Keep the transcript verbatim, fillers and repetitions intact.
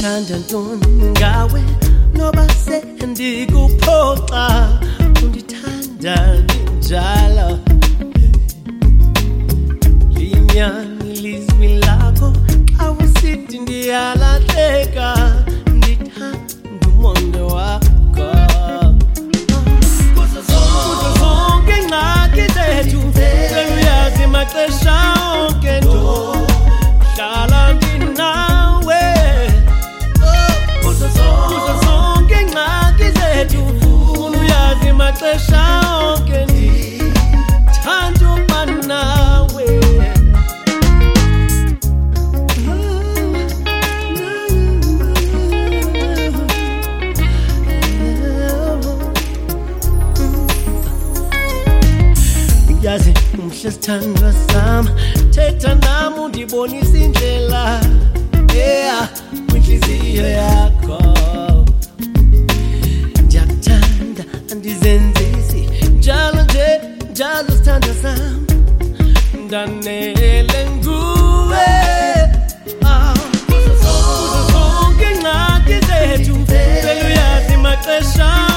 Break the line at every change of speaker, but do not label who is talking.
Ngithanda ntoni ngawe noba sendikuphoxa undithanda njalo linyani lizwi lakho xa usithi ndiyalahleka ndithanda umonde wakho kuzo zonke ingxaki zethu seluyazi maxesha onke nto hlala ndinawe kuzo zonke ingxaki zethu uluyazi maxesha onke ndithanda uba nawe yazi umhle sithandwa sam thetha nami undibonisa indlela yeah kwinhliziyo yakho ndiyakuthanda andizenzisi njalo nje njalo sithandwa sam ndanele nguwe kuzo zonke ingxaki zethu seluyazi maxesha